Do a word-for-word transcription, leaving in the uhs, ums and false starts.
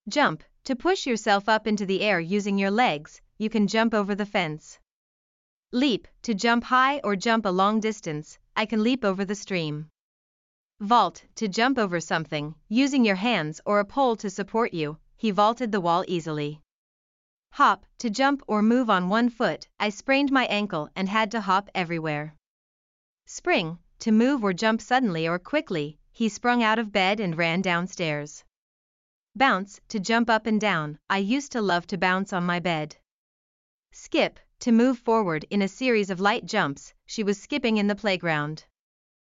Jump, to push yourself up into the air using your legs, you can jump over the fence. Leap, to jump high or jump a long distance, I can leap over the stream. Vault, to jump over something, using your hands or a pole to support you, he vaulted the wall easily. Hop, to jump or move on one foot, I sprained my ankle and had to hop everywhere. Spring, to move or jump suddenly or quickly, he sprung out of bed and ran downstairs. Bounce, to jump up and down, I used to love to bounce on my bed. Skip, to move forward in a series of light jumps, she was skipping in the playground.